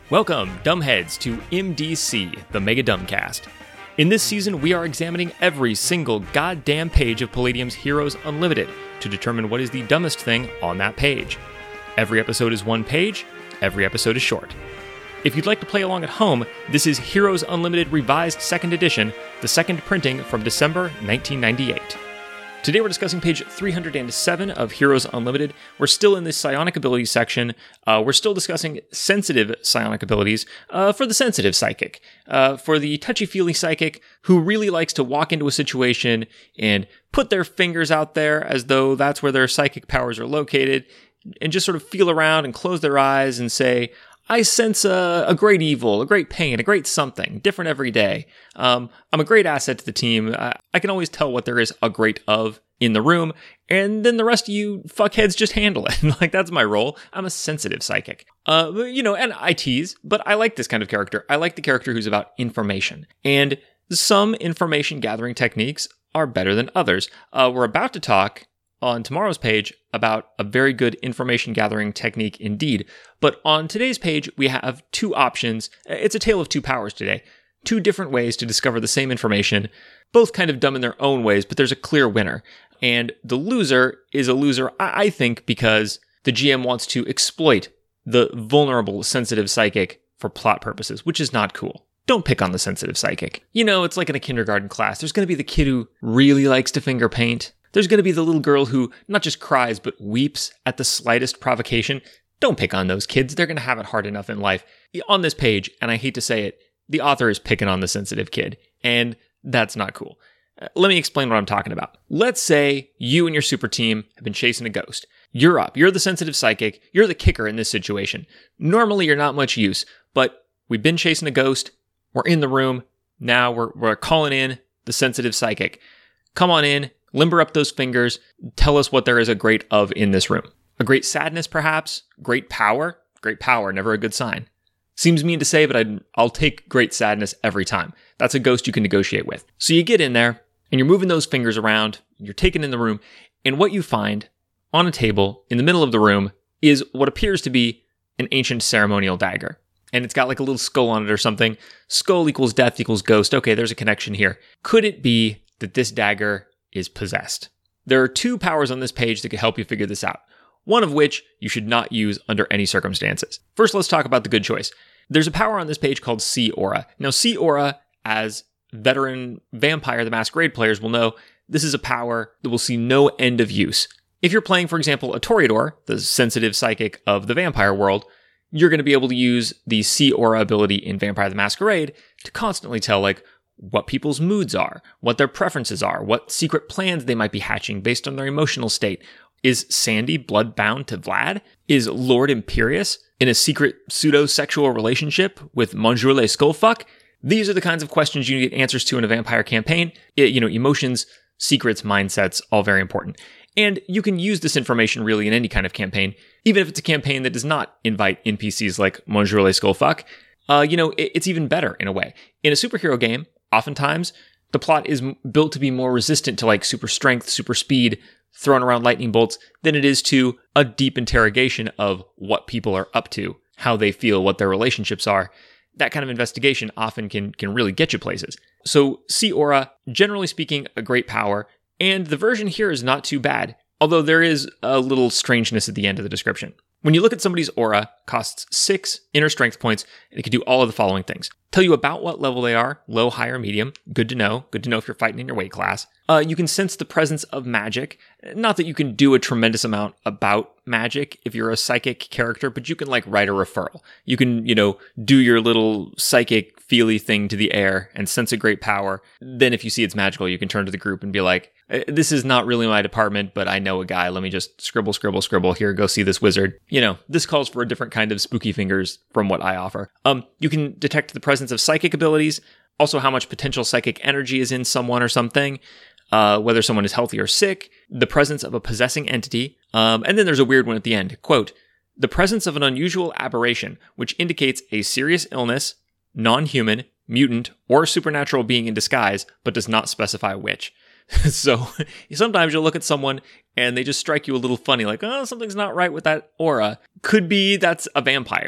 Welcome, dumbheads, to MDC, the Mega Dumbcast. In this season, we are examining every single goddamn page of Palladium's Heroes Unlimited to determine what is the dumbest thing on that page. Every episode is one page, every episode is short. If you'd like to play along at home, this is Heroes Unlimited Revised 2nd Edition, the second printing from December 1998. Today we're discussing page 307 of Heroes Unlimited. We're still in the psionic abilities section. We're still discussing sensitive psionic abilities for the sensitive psychic. For the touchy-feely psychic who really likes to walk into a situation and put their fingers out there as though that's where their psychic powers are located, and just sort of feel around and close their eyes and say, I sense a great evil, a great pain, a great something, different every day. I'm a great asset to the team. I can always tell what there is a great of in the room, and then the rest of you fuckheads just handle it. Like, that's my role. I'm a sensitive psychic. And I tease, but I like this kind of character. I like the character who's about information. And some information gathering techniques are better than others. We're about to talk on tomorrow's page about a very good information gathering technique indeed. But on today's page, we have two options. It's a tale of two powers today. Two different ways to discover the same information, both kind of dumb in their own ways, but there's a clear winner. And the loser is a loser, I think, because the GM wants to exploit the vulnerable, sensitive psychic for plot purposes, which is not cool. Don't pick on the sensitive psychic. You know, it's like in a kindergarten class. There's going to be the kid who really likes to finger paint. There's going to be the little girl who not just cries, but weeps at the slightest provocation. Don't pick on those kids. They're going to have it hard enough in life. On this page, and I hate to say it, the author is picking on the sensitive kid, and that's not cool. Let me explain what I'm talking about. Let's say you and your super team have been chasing a ghost. You're up. You're the sensitive psychic. You're the kicker in this situation. Normally, you're not much use, but we've been chasing a ghost. We're in the room. Now we're calling in the sensitive psychic. Come on in. Limber up those fingers. Tell us what there is a great of in this room. A great sadness, perhaps? Great power? Great power, never a good sign. Seems mean to say, but I'll take great sadness every time. That's a ghost you can negotiate with. So you get in there, and you're moving those fingers around, you're taking in the room, and what you find on a table in the middle of the room is what appears to be an ancient ceremonial dagger. And it's got like a little skull on it or something. Skull equals death equals ghost. Okay, there's a connection here. Could it be that this dagger is possessed? There are two powers on this page that could help you figure this out, one of which you should not use under any circumstances. First, let's talk about the good choice. There's a power on this page called See Aura. Now, See Aura, as veteran Vampire the Masquerade players will know, this is a power that will see no end of use. If you're playing, for example, a Toreador, the sensitive psychic of the vampire world, you're going to be able to use the See Aura ability in Vampire the Masquerade to constantly tell, like, what people's moods are, what their preferences are, what secret plans they might be hatching based on their emotional state. Is Sandy blood-bound to Vlad? Is Lord Imperius in a secret pseudo-sexual relationship with Monsieur Le Skullfuck? These are the kinds of questions you need answers to in a vampire campaign. Emotions, secrets, mindsets, all very important. And you can use this information really in any kind of campaign, even if it's a campaign that does not invite NPCs like Monsieur Le Skullfuck. It's even better in a way. In a superhero game, oftentimes, the plot is built to be more resistant to like super strength, super speed, throwing around lightning bolts than it is to a deep interrogation of what people are up to, how they feel, what their relationships are. That kind of investigation often can really get you places. So See Aura, generally speaking, a great power, and the version here is not too bad, although there is a little strangeness at the end of the description. When you look at somebody's aura, costs 6 inner strength points, and it can do all of the following things. Tell you about what level they are, low, high, or medium. Good to know. Good to know if you're fighting in your weight class. You can sense the presence of magic. Not that you can do a tremendous amount about magic if you're a psychic character, but you can like write a referral. You can, do your little psychic feely thing to the air and sense a great power. Then if you see it's magical, you can turn to the group and be like, this is not really my department, but I know a guy. Let me just scribble. Here, go see this wizard. This calls for a different kind of spooky fingers from what I offer. You can detect the presence of psychic abilities, also how much potential psychic energy is in someone or something, whether someone is healthy or sick, the presence of a possessing entity, and then there's a weird one at the end. Quote, the presence of an unusual aberration, which indicates a serious illness, non-human, mutant, or supernatural being in disguise, but does not specify which. So sometimes you'll look at someone and they just strike you a little funny, like, oh, something's not right with that aura. Could be that's a vampire.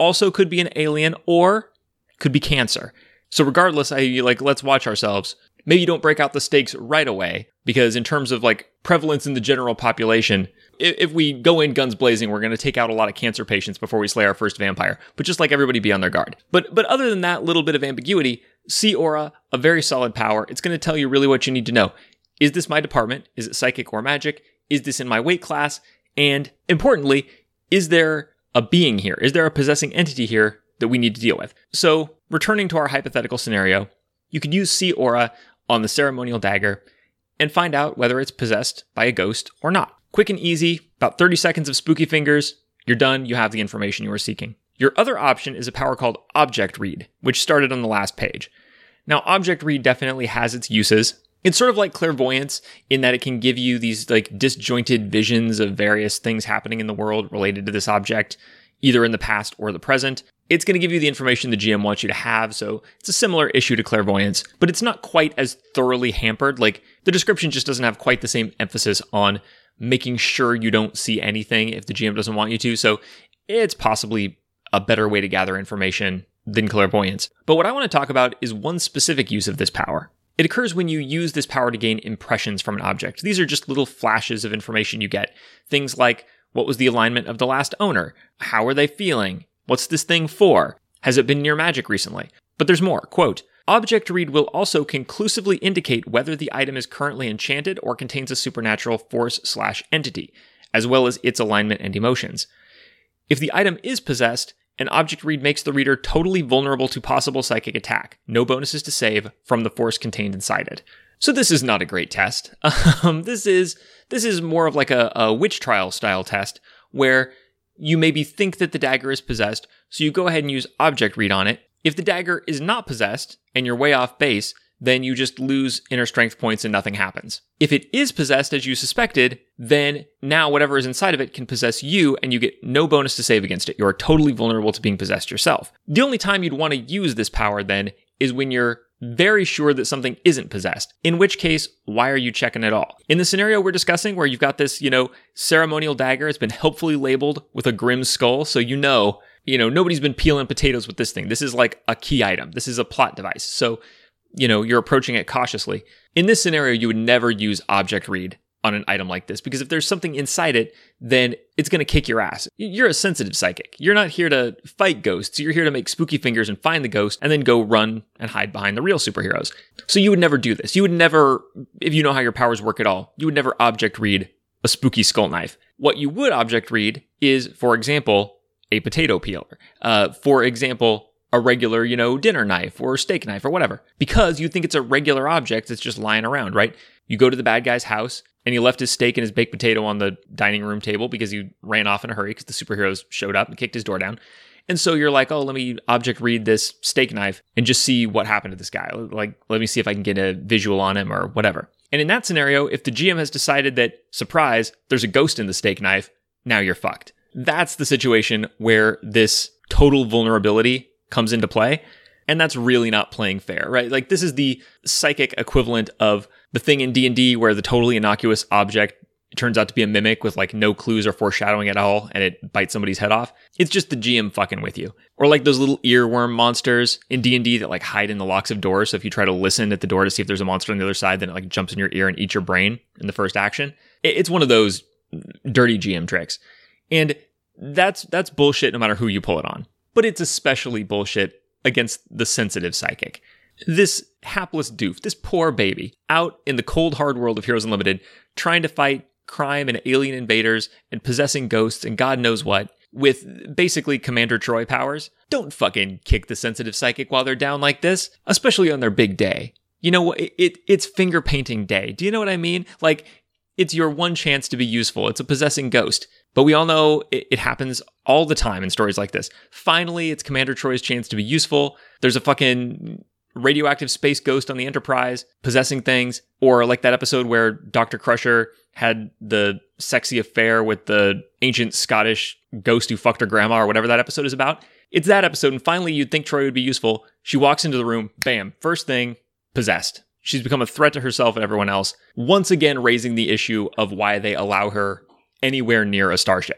also could be an alien or could be cancer. So regardless, let's watch ourselves. Maybe you don't break out the stakes right away, because in terms of like prevalence in the general population, if we go in guns blazing, we're going to take out a lot of cancer patients before we slay our first vampire. But just like everybody, be on their guard. But other than that little bit of ambiguity, See Aura, a very solid power. It's going to tell you really what you need to know. Is this my department? Is it psychic or magic? Is this in my weight class? And importantly, is there a being here? Is there a possessing entity here that we need to deal with? So returning to our hypothetical scenario, you could use See Aura on the ceremonial dagger and find out whether it's possessed by a ghost or not. Quick and easy, about 30 seconds of spooky fingers, you're done, you have the information you were seeking. Your other option is a power called Object Read, which started on the last page. Now, Object Read definitely has its uses. It's sort of like clairvoyance in that it can give you these like disjointed visions of various things happening in the world related to this object, either in the past or the present. It's going to give you the information the GM wants you to have, so it's a similar issue to clairvoyance, but it's not quite as thoroughly hampered. Like, the description just doesn't have quite the same emphasis on making sure you don't see anything if the GM doesn't want you to, so it's possibly a better way to gather information than clairvoyance. But what I want to talk about is one specific use of this power. It occurs when you use this power to gain impressions from an object. These are just little flashes of information you get. Things like, what was the alignment of the last owner? How are they feeling? What's this thing for? Has it been near magic recently? But there's more. Quote, Object Read will also conclusively indicate whether the item is currently enchanted or contains a supernatural force/entity, as well as its alignment and emotions. If the item is possessed, an Object Read makes the reader totally vulnerable to possible psychic attack. No bonuses to save from the force contained inside it. So this is not a great test. This is more of like a witch trial style test where you maybe think that the dagger is possessed, so you go ahead and use Object Read on it. If the dagger is not possessed and you're way off base, then you just lose inner strength points and nothing happens. If it is possessed as you suspected, then now whatever is inside of it can possess you and you get no bonus to save against it. You're totally vulnerable to being possessed yourself. The only time you'd want to use this power then is when you're very sure that something isn't possessed, in which case, why are you checking at all? In the scenario we're discussing where you've got this, ceremonial dagger, it's been helpfully labeled with a grim skull, so nobody's been peeling potatoes with this thing. This is like a key item. This is a plot device. So, you're approaching it cautiously. In this scenario, you would never use Object Read on an item like this, because if there's something inside it, then it's going to kick your ass. You're a sensitive psychic. You're not here to fight ghosts. You're here to make spooky fingers and find the ghost and then go run and hide behind the real superheroes. So you would never do this. You would never, if you know how your powers work at all, you would never Object Read a spooky skull knife. What you would Object Read is, for example, a potato peeler. For example, a regular, dinner knife or steak knife or whatever. Because you think it's a regular object that's just lying around, right? You go to the bad guy's house and he left his steak and his baked potato on the dining room table because he ran off in a hurry because the superheroes showed up and kicked his door down. And so you're like, oh, let me Object Read this steak knife and just see what happened to this guy. Like, let me see if I can get a visual on him or whatever. And in that scenario, if the GM has decided that, surprise, there's a ghost in the steak knife, now you're fucked. That's the situation where this total vulnerability comes into play. And that's really not playing fair, right? Like, this is the psychic equivalent of the thing in D&D where the totally innocuous object turns out to be a mimic with like no clues or foreshadowing at all, and it bites somebody's head off. It's just the GM fucking with you. Or like those little earworm monsters in D&D that like hide in the locks of doors. So if you try to listen at the door to see if there's a monster on the other side, then it like jumps in your ear and eats your brain in the first action. It's one of those dirty GM tricks. And that's bullshit no matter who you pull it on. But it's especially bullshit against the sensitive psychic. This hapless doof, this poor baby, out in the cold hard world of Heroes Unlimited, trying to fight crime and alien invaders and possessing ghosts and God knows what, with basically Commander Troy powers. Don't fucking kick the sensitive psychic while they're down like this, especially on their big day. You know what? It's finger painting day. Do you know what I mean? Like, it's your one chance to be useful. It's a possessing ghost. But we all know it happens all the time in stories like this. Finally, it's Commander Troy's chance to be useful. There's a fucking radioactive space ghost on the Enterprise possessing things. Or like that episode where Dr. Crusher had the sexy affair with the ancient Scottish ghost who fucked her grandma, or whatever that episode is about. It's that episode, and finally you'd think Troy would be useful. She walks into the room, bam, first thing, possessed. She's become a threat to herself and everyone else, once again raising the issue of why they allow her anywhere near a starship.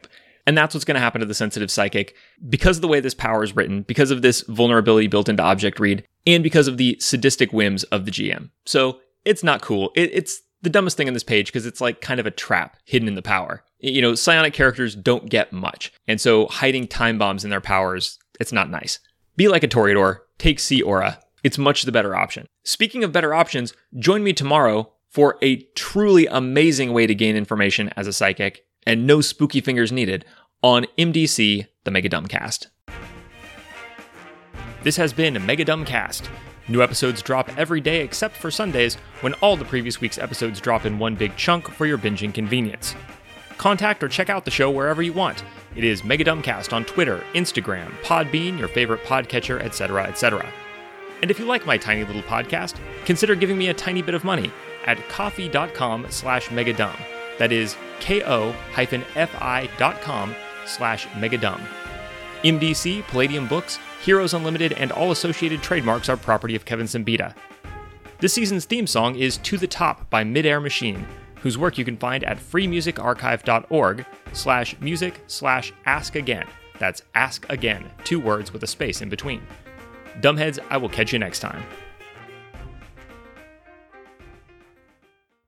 And that's what's going to happen to the sensitive psychic because of the way this power is written, because of this vulnerability built into object read, and because of the sadistic whims of the GM. So it's not cool. It's the dumbest thing on this page because it's like kind of a trap hidden in the power. You know, psionic characters don't get much. And so hiding time bombs in their powers, it's not nice. Be like a Toreador, take Sea Aura. It's much the better option. Speaking of better options, join me tomorrow for a truly amazing way to gain information as a psychic, and no spooky fingers needed, on MDC, the Mega Dumbcast. This has been Mega Dumbcast. New episodes drop every day except for Sundays, when all the previous week's episodes drop in one big chunk for your binging convenience. Contact or check out the show wherever you want. It is Mega Dumbcast on Twitter, Instagram, Podbean, your favorite podcatcher, etc., etc. And if you like my tiny little podcast, consider giving me a tiny bit of money at ko-fi.com/megadumb. That is ko-fi.com/megadumb. MDC, Palladium Books, Heroes Unlimited, and all associated trademarks are property of Kevin Simbita. This season's theme song is To the Top by Midair Machine, whose work you can find at freemusicarchive.org/music/ask-again. That's ask again, 2 words with a space in between. Dumbheads, I will catch you next time.